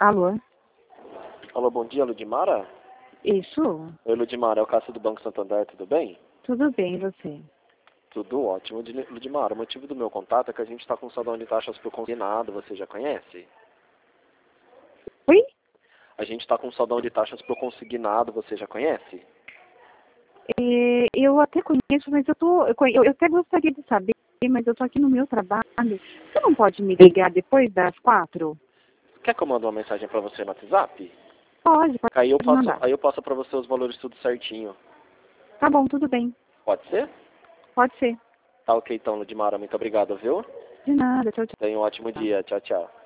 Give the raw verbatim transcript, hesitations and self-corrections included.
Alô? Alô, bom dia, Ludmara? Isso? Oi, Ludmara, é o Cássio do Banco Santander, tudo bem? Tudo bem, e você? Tudo ótimo. Ludmara, o motivo do meu contato é que a gente está com um salão de taxas por consignado, você já conhece? Oi? A gente está com um salão de taxas por consignado, você já conhece? É, eu até conheço, mas eu tô. Eu, conhe- eu até gostaria de saber, mas eu tô aqui no meu trabalho. Você não pode me ligar depois das quatro? Quer que eu mande uma mensagem para você no WhatsApp? Pode, pode Aí eu passo, mandar. aí eu passo para você os valores tudo certinho. Tá bom, tudo bem. Pode ser? Pode ser. Tá ok então, Ludmara, muito obrigado, viu? De nada, tchau, tchau. Tenha um ótimo dia. Tchau, tchau.